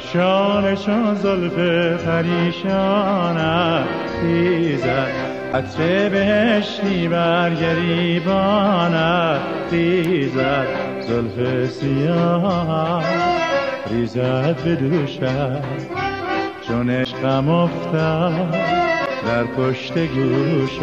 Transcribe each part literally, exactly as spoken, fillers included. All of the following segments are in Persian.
کمشان چون زلف پریشانت ریزد، عطر بهشتی بر گریبانت ریزد، زلف سیاه ریزد به دوشت، چون عشقم افتاد در پشت گوشت.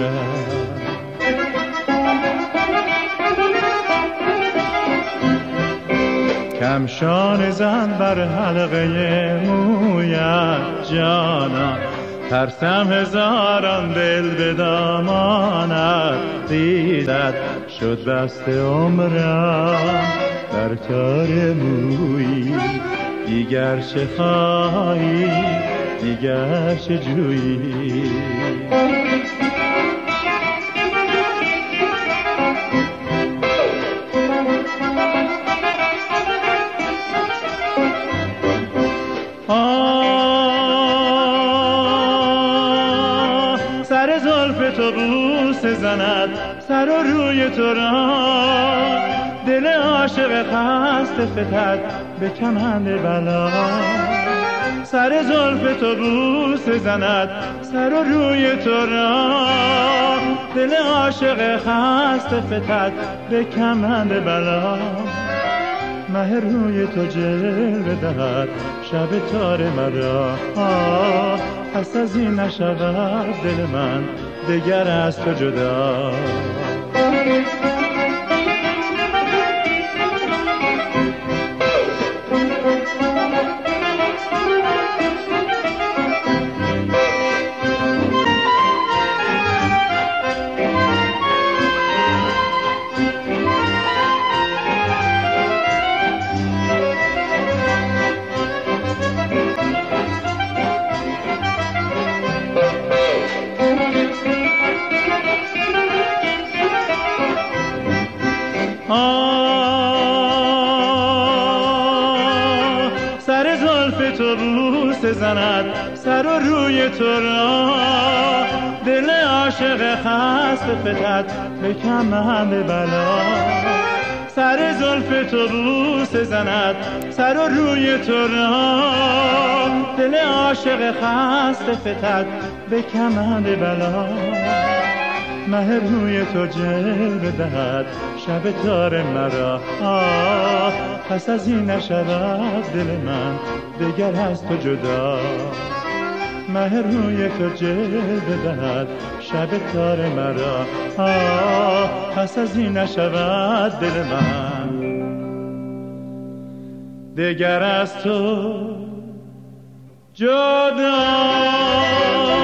کمشان زن بر حلقه مویت جانا، ترسم هزاران دل به دامانت ریزد، شد بسته عمرم در تار مویی، دیگر چه خواهی دیگر چه جویی. سر زلف تو بوسه زند سر و روی تو را، دل عاشق خسته فتد به کمند بلا. سر زلف تو بوسه زند سر و روی تو را، دل عاشق خسته فتد به کمند بلا. مه روی تو جلوه دهد شب تار مرا، پس از این نشود دل من دگر از تو جدا. سر زلف تو بوسه زند سر و روی تو را، دل عاشق خسته فتد به کمند بلا. سر زلف تو بوسه زند سر و روی تو را، دل عاشق خسته فتد به کمند بلا. مه روی تو جلوه دهد شب تار مرا، آه پس از این نشود دل من دگر از تو جدا. مه روی تو جلوه دهد شب تار مرا، آه پس از این نشود دل من دگر از تو جدا.